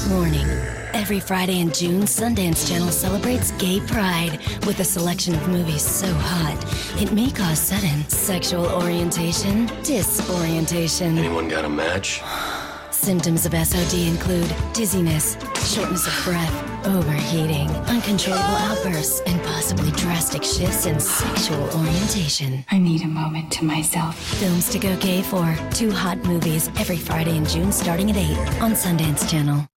Warning. Every Friday in June, Sundance Channel celebrates gay pride with a selection of movies so hot, it may cause sudden sexual orientation disorientation. Anyone got a match? Symptoms of SOD include dizziness, shortness of breath, overheating, uncontrollable outbursts, and possibly drastic shifts in sexual orientation. I need a moment to myself. Films to go gay for. 2 hot movies every Friday in June starting at 8 on Sundance Channel.